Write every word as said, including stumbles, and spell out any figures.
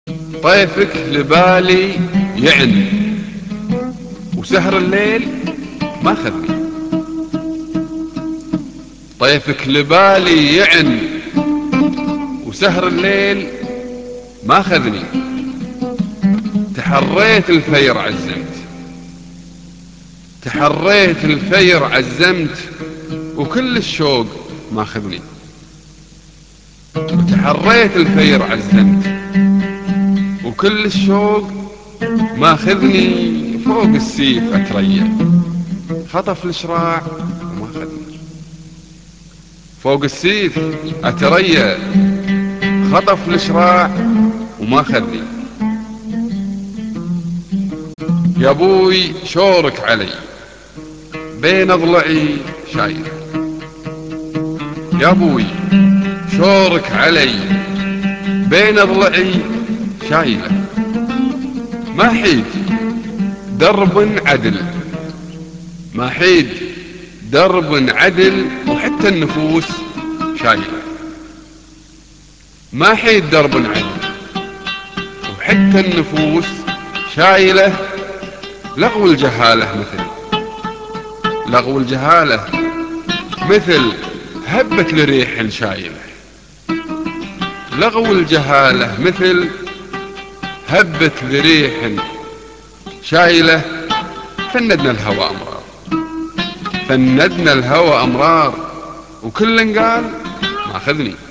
طيفك لبالي يعني، وسهر الليل ما خذني. طيفك لبالي يعني، وسهر الليل ما خذني. تحريت الفير عزمت، تحريت الفير عزمت، وكل الشوق ما خذني. وتحريت الفير عزمت، وكل الشوق ما خذني. فوق السيف اتريا، خطف الشراع وما خذني. فوق السيف اتريا، خطف الشراع وما خذني. يا ابوي شورك علي بين اضلعي شايل. يا ابوي شورك علي بين اضلعي شايله. ما حيد درب عدل، ما حيد درب عدل، وحتى النفوس شايله. ما حيد درب عدل، وحتى النفوس شايله. لغو الجهاله مثل، لغو الجهاله مثل هبة لريح شايله. لغو الجهاله مثل هبة لريح شايله. فندنا الهوى امرار، فندنا الهوى امرار، وكل قال ما خذني.